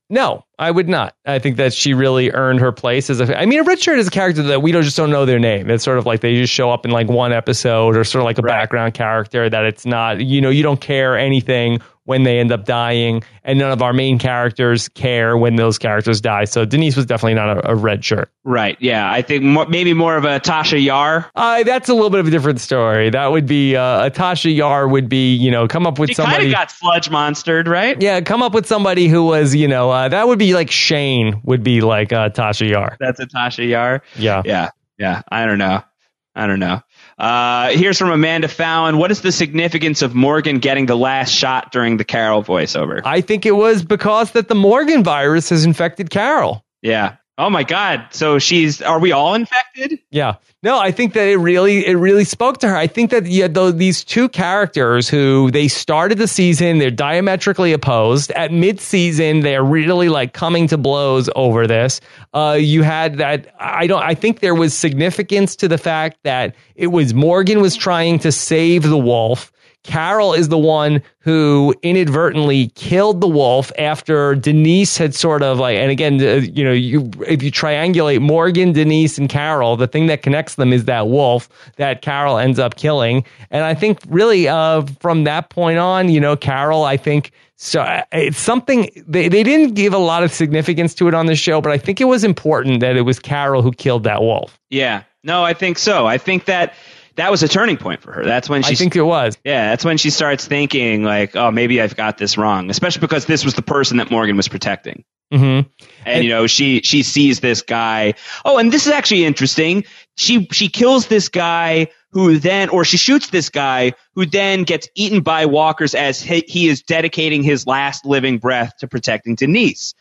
No, I would not. I think that she really earned her place as a red shirt is a character that we just don't know their name. It's sort of like they just show up in like one episode or sort of like a background character that it's not, you don't care anything when they end up dying, and none of our main characters care when those characters die. So Denise was definitely not a red shirt. Right. Yeah. I think maybe more of a Tasha Yar. That's a little bit of a different story. That would be a Tasha Yar would be, come up with somebody. She kind of got sludge monstered, right? Yeah. Come up with somebody who was, that would be like Shane would be like Tasha Yar. That's a Tasha Yar. Yeah. Yeah. Yeah. I don't know. Here's from Amanda Fallon. What is the significance of Morgan getting the last shot during the Carol voiceover? I think it was because that the Morgan virus has infected Carol. Yeah. Oh my God. So are we all infected? Yeah. No, I think that it really spoke to her. I think that these two characters who they started the season, they're diametrically opposed. At mid-season, they're really like coming to blows over this. You had that. I think there was significance to the fact that it was Morgan was trying to save the wolf. Carol is the one who inadvertently killed the wolf after Denise had sort of like, and again, if you triangulate Morgan, Denise, and Carol, the thing that connects them is that wolf that Carol ends up killing. And I think really from that point on, Carol, I think, so it's something they didn't give a lot of significance to it on the show, but I think it was important that it was Carol who killed that wolf. Yeah, no, I think so. I think that was a turning point for her. That's when I think it was. Yeah, that's when she starts thinking like, oh, maybe I've got this wrong, especially because this was the person that Morgan was protecting. Mm-hmm. And she sees this guy. Oh, and this is actually interesting. She kills this guy she shoots this guy who then gets eaten by walkers as he is dedicating his last living breath to protecting Denise.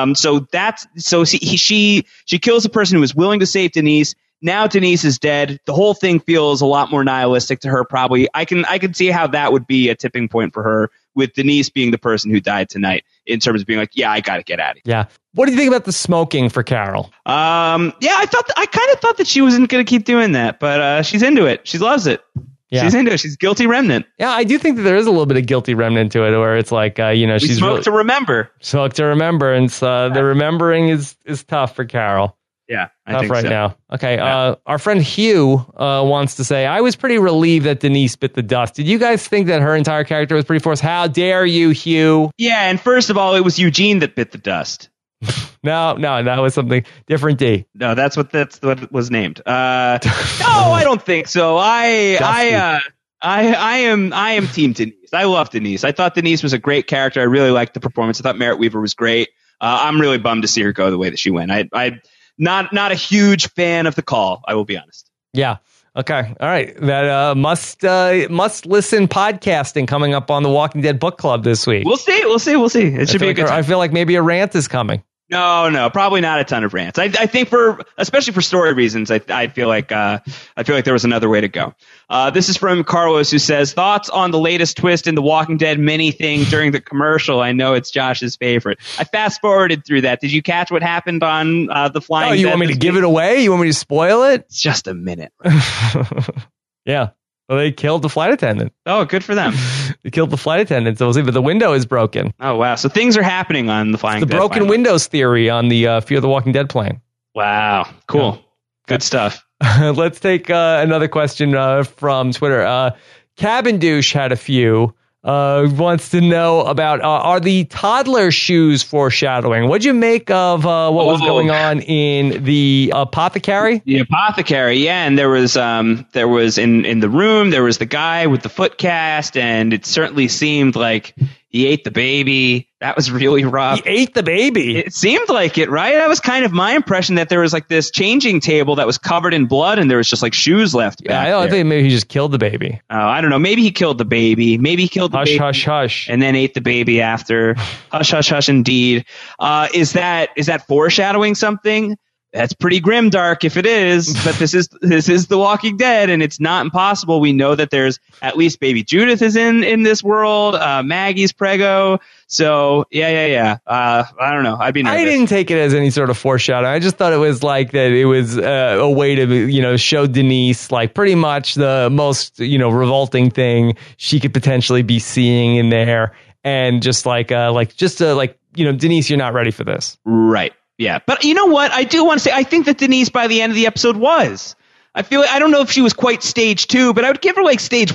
She kills a person who was willing to save Denise. Now Denise is dead. The whole thing feels a lot more nihilistic to her. Probably, I can see how that would be a tipping point for her, with Denise being the person who died tonight, in terms of being like, yeah, I got to get out of here. Yeah. What do you think about the smoking for Carol? Yeah, I kind of thought that she wasn't going to keep doing that, but she's into it. She loves it. Yeah. She's into it. She's guilty remnant. Yeah, I do think that there is a little bit of guilty remnant to it, where it's like, she's smoked to remember. Smoked to remember, and the remembering is tough for Carol. Yeah, I think right so. Now. Okay, yeah. Our friend Hugh wants to say, I was pretty relieved that Denise bit the dust. Did you guys think that her entire character was pretty forced? How dare you, Hugh? Yeah, and first of all, it was Eugene that bit the dust. No, that was something different. D. No, that's what was named. No, I don't think so. I am Team Denise. I love Denise. I thought Denise was a great character. I really liked the performance. I thought Merritt Weaver was great. I'm really bummed to see her go the way that she went. I Not a huge fan of the call, I will be honest. Yeah. Okay. All right. That must listen podcasting coming up on the Walking Dead book club this week. We'll see. It should be a good time. I feel like maybe a rant is coming. No, probably not a ton of rants. I think especially for story reasons, I feel like there was another way to go. This is from Carlos, who says, thoughts on the latest twist in the Walking Dead mini thing during the commercial. I know it's Josh's favorite. I fast forwarded through that. Did you catch what happened on the Flying? Oh, you want me to give it away? You want me to spoil it? It's just a minute. Yeah. Well, they killed the flight attendant. Oh, good for them. They killed the flight attendant. So we'll see, but the window is broken. Oh, wow. So things are happening on the Flying Dead. The broken windows theory on the Fear the Walking Dead plane. Wow. Cool. Yeah. Good stuff. Let's take another question from Twitter. Cabin Douche had a few. Wants to know about are the toddler shoes foreshadowing? What'd you make of what was going on in the apothecary? The apothecary, yeah, and there was in the room there was the guy with the foot cast, and it certainly seemed like he ate the baby. That was really rough. He ate the baby. It seemed like it, right? That was kind of my impression, that there was like this changing table that was covered in blood and there was just like shoes left back there. I think maybe he just killed the baby. Oh, I don't know. Maybe he killed the baby. Maybe he killed the baby. Hush, hush. And then ate the baby after. Hush, hush, hush, indeed. Is that foreshadowing something? That's pretty grim dark if it is, but this is The Walking Dead, and it's not impossible. We know that there's at least baby Judith is in this world. Maggie's prego. So yeah. I don't know. I'd be nervous. I didn't take it as any sort of foreshadowing. I just thought it was like that. It was a way to show Denise like pretty much the most revolting thing she could potentially be seeing in there. And just Denise, you're not ready for this. Right. Yeah. But you know what? I do want to say, I think that Denise by the end of the episode was. I don't know if she was quite stage 2, but I would give her like stage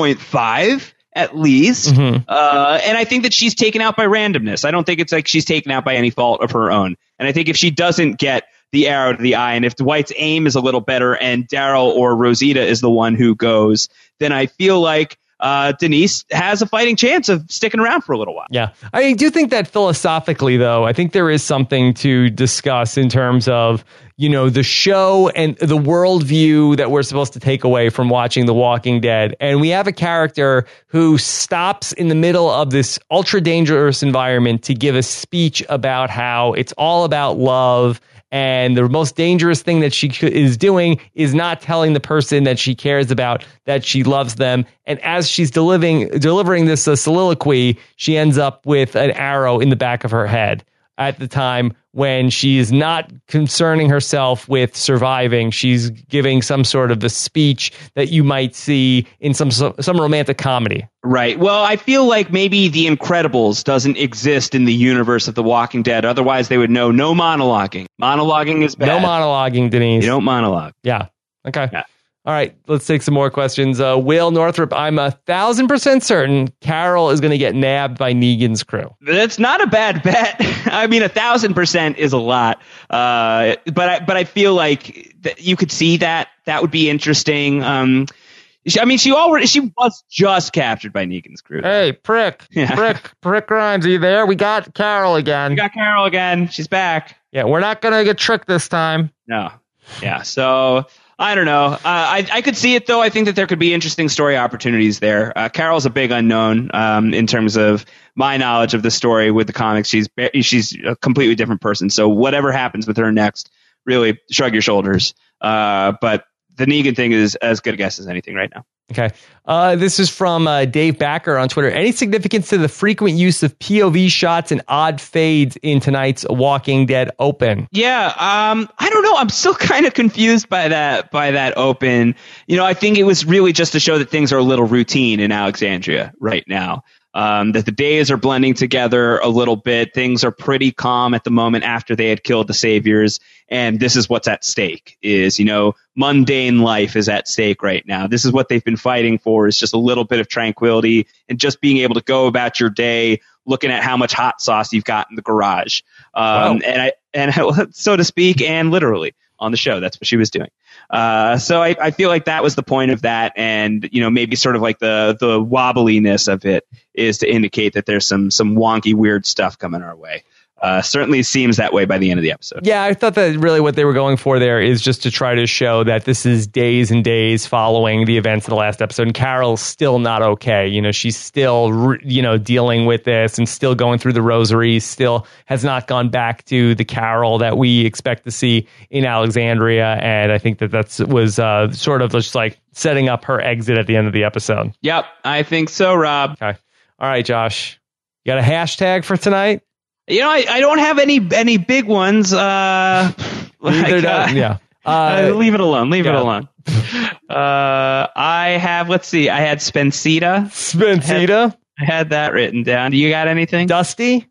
1.5 at least. And I think that she's taken out by randomness. I don't think it's like she's taken out by any fault of her own. And I think if she doesn't get the arrow to the eye, and if Dwight's aim is a little better and Daryl or Rosita is the one who goes, then I feel like Denise has a fighting chance of sticking around for a little while. Yeah. I do think that philosophically, though, I think there is something to discuss in terms of, the show and the worldview that we're supposed to take away from watching The Walking Dead. And we have a character who stops in the middle of this ultra dangerous environment to give a speech about how it's all about love. And the most dangerous thing that she is doing is not telling the person that she cares about that she loves them. And as she's delivering this soliloquy, she ends up with an arrow in the back of her head at the time when she is not concerning herself with surviving. She's giving some sort of a speech that you might see in some romantic comedy. Right. Well, I feel like maybe The Incredibles doesn't exist in the universe of The Walking Dead. Otherwise, they would know no monologuing. Monologuing is bad. No monologuing, Denise. You don't monologue. Yeah. Okay. Yeah. All right, let's take some more questions. Will Northrup, I'm 1,000% certain Carol is going to get nabbed by Negan's crew. That's not a bad bet. I mean, 1,000% is a lot. But I feel like you could see that would be interesting. She was just captured by Negan's crew. Hey, prick Grimes, are you there? We got Carol again. She's back. Yeah, we're not going to get tricked this time. No. Yeah, so I don't know. I could see it, though. I think that there could be interesting story opportunities there. Carol's a big unknown in terms of my knowledge of the story with the comics. She's a completely different person. So whatever happens with her next, really shrug your shoulders. But the Negan thing is as good a guess as anything right now. Okay. This is from Dave Backer on Twitter. Any significance to the frequent use of POV shots and odd fades in tonight's Walking Dead open? Yeah. I don't know. I'm still kind of confused by that open. I think it was really just to show that things are a little routine in Alexandria right now. That the days are blending together a little bit. Things are pretty calm at the moment after they had killed the saviors. And this is what's at stake is, mundane life is at stake right now. This is what they've been fighting for, is just a little bit of tranquility and just being able to go about your day looking at how much hot sauce you've got in the garage. Wow. And so to speak, and literally on the show, that's what she was doing. So I feel like that was the point of that. And, maybe sort of like the wobbliness of it is to indicate that there's some wonky, weird stuff coming our way. Certainly seems that way by the end of the episode. Yeah, I thought that really what they were going for there is just to try to show that this is days and days following the events of the last episode. And Carol's still not okay. She's still, dealing with this and still going through the rosary, still has not gone back to the Carol that we expect to see in Alexandria. And I think that was sort of just like setting up her exit at the end of the episode. Yep, I think so, Rob. Okay. All right, Josh. You got a hashtag for tonight? I don't have any big ones. Yeah. Leave it alone. Leave it alone. I have, let's see. I had Spencita. Spencita? I had that written down. Do you got anything? Dusty?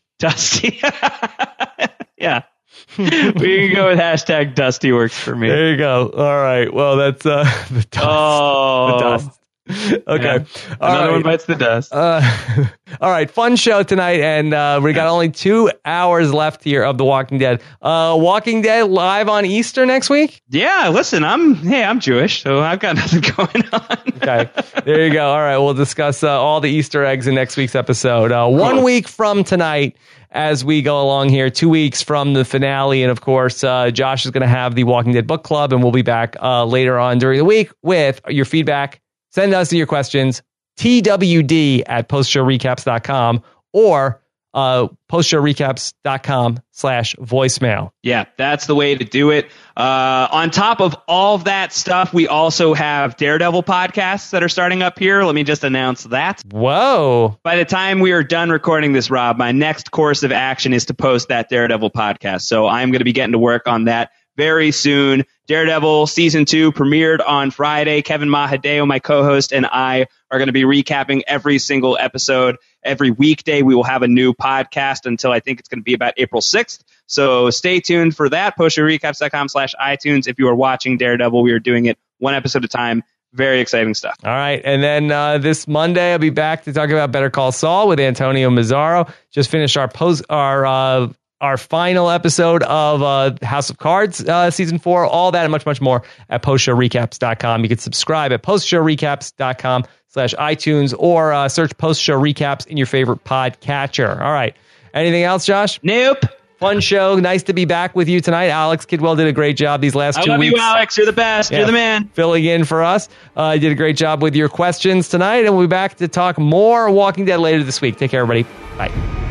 Yeah. We can go with hashtag Dusty works for me. There you go. All right. Well, that's the dust. Oh. The dust. Okay. Yeah. Another one bites the dust. All right. Fun show tonight. And we got only 2 hours left here of The Walking Dead. Walking Dead live on Easter next week? Yeah. Listen, I'm Jewish, so I've got nothing going on. Okay. There you go. All right. We'll discuss all the Easter eggs in next week's episode. 1 week from tonight, as we go along here, 2 weeks from the finale. And of course, Josh is going to have the Walking Dead book club, and we'll be back later on during the week with your feedback. Send us your questions, twd@postshowrecaps.com or postshowrecaps.com/voicemail. Yeah, that's the way to do it. On top of all of that stuff, we also have Daredevil podcasts that are starting up here. Let me just announce that. Whoa. By the time we are done recording this, Rob, my next course of action is to post that Daredevil podcast. So I'm going to be getting to work on that very soon. Daredevil Season 2 premiered on Friday. Kevin Mahadeo, my co-host, and I are going to be recapping every single episode. Every weekday, we will have a new podcast until I think it's going to be about April 6th. So stay tuned for that. postshowrecaps.com/iTunes. If you are watching Daredevil, we are doing it one episode at a time. Very exciting stuff. All right. And then this Monday, I'll be back to talk about Better Call Saul with Antonio Mazzaro. Just finished our final episode of House of Cards Season 4. All that and much, much more at postshowrecaps.com. You can subscribe at postshowrecaps.com/iTunes or search Post Show Recaps in your favorite podcatcher. All right. Anything else, Josh? Nope. Fun show. Nice to be back with you tonight. Alex Kidwell did a great job these last 2 weeks. I love you, Alex. You're the best. You're the man. Filling in for us. You did a great job with your questions tonight, and we'll be back to talk more Walking Dead later this week. Take care, everybody. Bye.